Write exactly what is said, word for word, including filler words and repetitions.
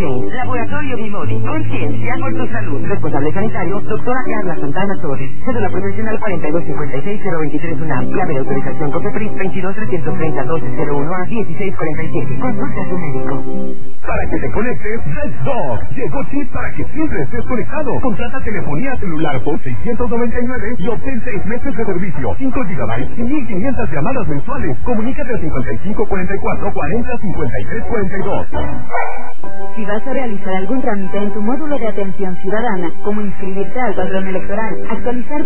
James. Laboratorio Bimodi. Conciencia por tu salud. Responsable sanitario, doctora Carla Santana Torres. Cédula profesional cuarenta y dos cincuenta y seis cero veintitrés UNAM. Clave de autorización COFEPRIS veintidós trescientos treinta doce cero uno a dieciséis cuarenta y siete. Consulta a tu médico. Para que te conectes, Red Dog. Llegó chip para que siempre estés conectado. Contrata telefonía celular por seiscientos noventa y nueve y obtén seis meses de servicio, cinco gigabytes y mil quinientas llamadas mensuales. Comunícate al cincuenta y cinco cuarenta y cuatro cuarenta cincuenta y tres cuarenta y dos. Si vas a realizar algún trámite en tu módulo de atención ciudadana, como inscribirte al padrón electoral, actualizar